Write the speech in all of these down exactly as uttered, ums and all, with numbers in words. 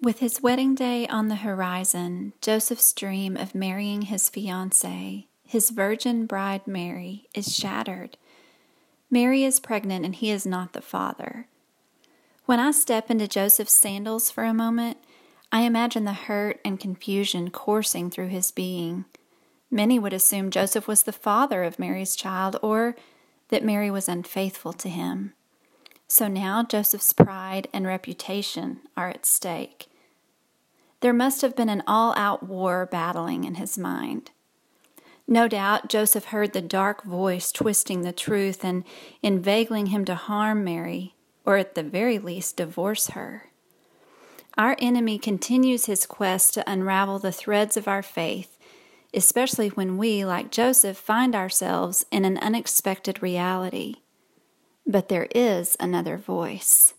With his wedding day on the horizon, Joseph's dream of marrying his fiancée, his virgin bride Mary, is shattered. Mary is pregnant and he is not the father. When I step into Joseph's sandals for a moment, I imagine the hurt and confusion coursing through his being. Many would assume Joseph was the father of Mary's child, or that Mary was unfaithful to him. So now Joseph's pride and reputation are at stake. There must have been an all-out war battling in his mind. No doubt Joseph heard the dark voice twisting the truth and inveigling him to harm Mary, or at the very least divorce her. Our enemy continues his quest to unravel the threads of our faith, especially when we, like Joseph, find ourselves in an unexpected reality. But there is another voice.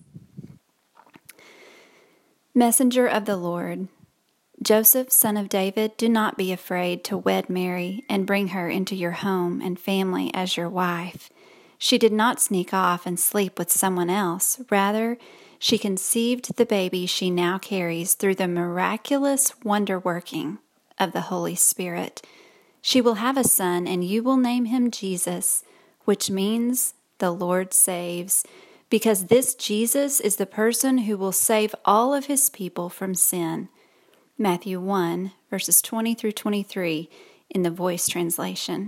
Messenger of the Lord, Joseph, son of David, do not be afraid to wed Mary and bring her into your home and family as your wife. She did not sneak off and sleep with someone else. Rather, she conceived the baby she now carries through the miraculous wonder-working of the Holy Spirit. She will have a son, and you will name him Jesus, which means the Lord saves, because this Jesus is the person who will save all of his people from sin. Matthew one, verses twenty through twenty-three in the Voice translation.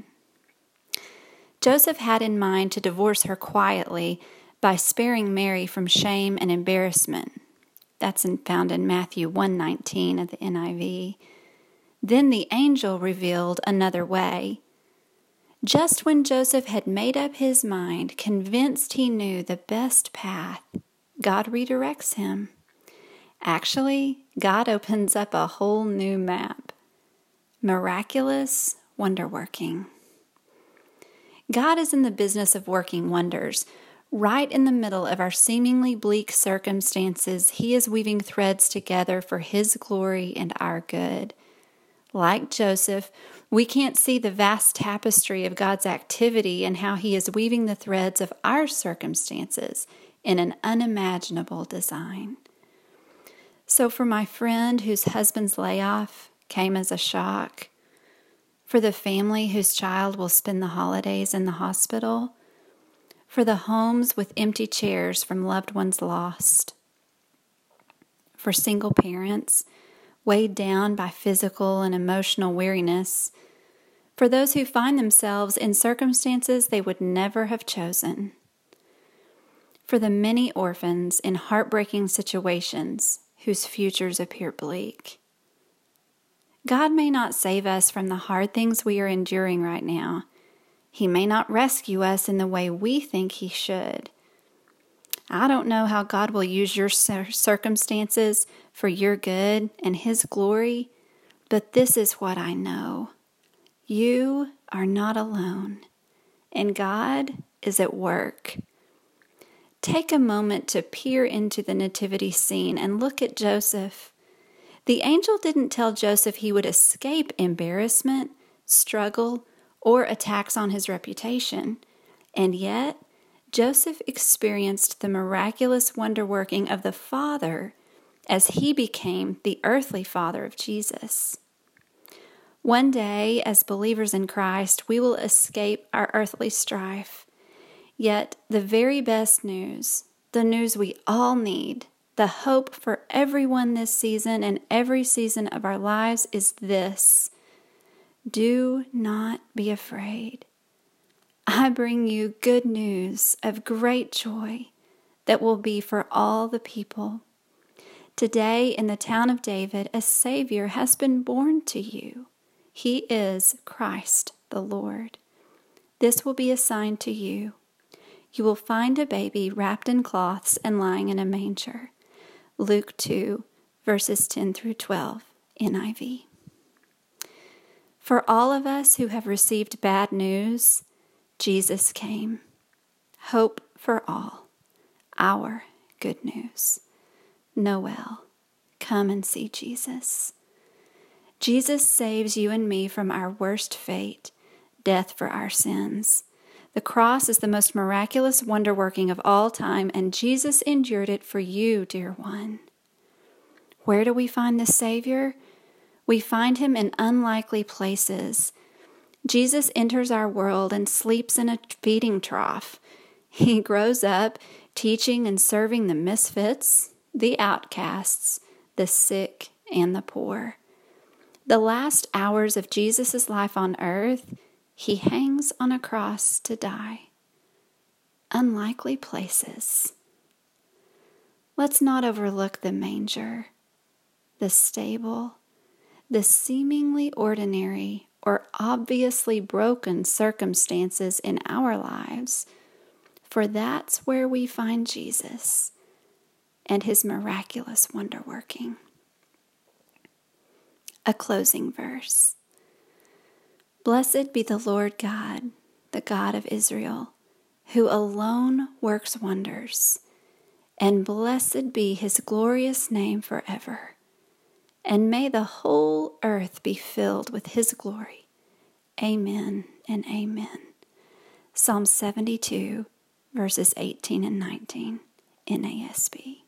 Joseph had in mind to divorce her quietly by sparing Mary from shame and embarrassment. That's in, found in Matthew one nineteen of the N I V. Then the angel revealed another way. Just when Joseph had made up his mind, convinced he knew the best path, God redirects him. Actually, God opens up a whole new map. Miraculous wonder-working. God is in the business of working wonders. Right in the middle of our seemingly bleak circumstances, He is weaving threads together for His glory and our good. Like Joseph, we can't see the vast tapestry of God's activity and how He is weaving the threads of our circumstances in an unimaginable design. So for my friend whose husband's layoff came as a shock, for the family whose child will spend the holidays in the hospital, for the homes with empty chairs from loved ones lost, for single parents weighed down by physical and emotional weariness, for those who find themselves in circumstances they would never have chosen, for the many orphans in heartbreaking situations whose futures appear bleak. God may not save us from the hard things we are enduring right now. He may not rescue us in the way we think He should. I don't know how God will use your circumstances for your good and His glory, but this is what I know. You are not alone, and God is at work. Take a moment to peer into the nativity scene and look at Joseph. The angel didn't tell Joseph he would escape embarrassment, struggle, or attacks on his reputation. And yet, Joseph experienced the miraculous wonder-working of the Father as he became the earthly father of Jesus. One day, as believers in Christ, we will escape our earthly strife. Yet, the very best news, the news we all need, the hope for everyone this season and every season of our lives is this: do not be afraid. I bring you good news of great joy that will be for all the people. Today in the town of David, a Savior has been born to you. He is Christ the Lord. This will be a sign to you. You will find a baby wrapped in cloths and lying in a manger. Luke two, verses ten through twelve, N I V. For all of us who have received bad news, Jesus came. Hope for all. Our good news. Noel, come and see Jesus. Jesus saves you and me from our worst fate, death for our sins. The cross is the most miraculous wonder-working of all time, and Jesus endured it for you, dear one. Where do we find the Savior? We find him in unlikely places. Jesus enters our world and sleeps in a feeding trough. He grows up teaching and serving the misfits, the outcasts, the sick, and the poor. The last hours of Jesus' life on earth, he hangs on a cross to die. Unlikely places. Let's not overlook the manger, the stable, the seemingly ordinary or obviously broken circumstances in our lives, for that's where we find Jesus and his miraculous wonder working. A closing verse. Blessed be the Lord God, the God of Israel, who alone works wonders, and blessed be his glorious name forever. And may the whole earth be filled with his glory. Amen and amen. Psalm seventy-two, verses eighteen and nineteen, N A S B.